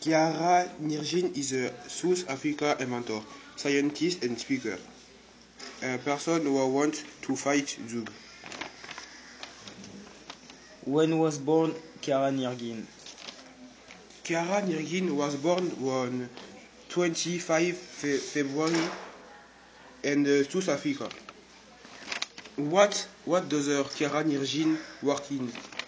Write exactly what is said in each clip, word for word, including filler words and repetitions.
Chiara Nirgin is a South Africa inventor, scientist, and speaker. A person who wants to fight Zug. When was born Chiara Nirgin? Chiara Nirgin was born on twenty-fifth February in uh, South Africa. What what does uh, Chiara Nirgin work in?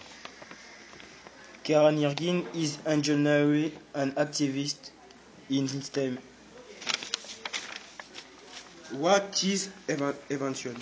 Chiara Nirgin is engineer and activist in STEM. What is invention?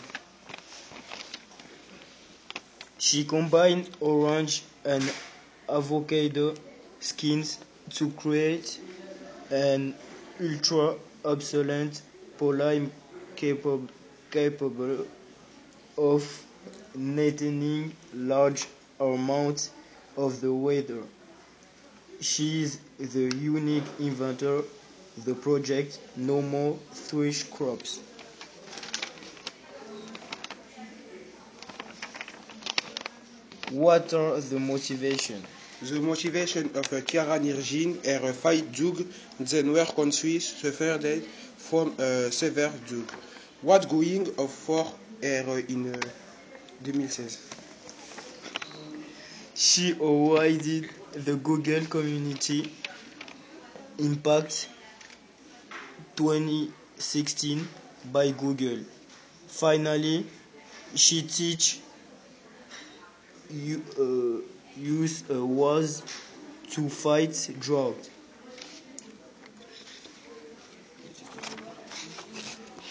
She combined orange and avocado skins to create an ultra-obsolete polymer capable, capable of maintaining large amounts of the weather. She is the unique inventor of the project No More Thrush Crops. What are the motivations? The motivation of uh, Chiara Nirgin is to fight Zug, then where countries suffered from uh, severe Zug. What going of for her in uh, twenty sixteen? She awarded the Google Community Impact twenty sixteen by Google. Finally, she teach you, uh, youth uh, was to fight drugs.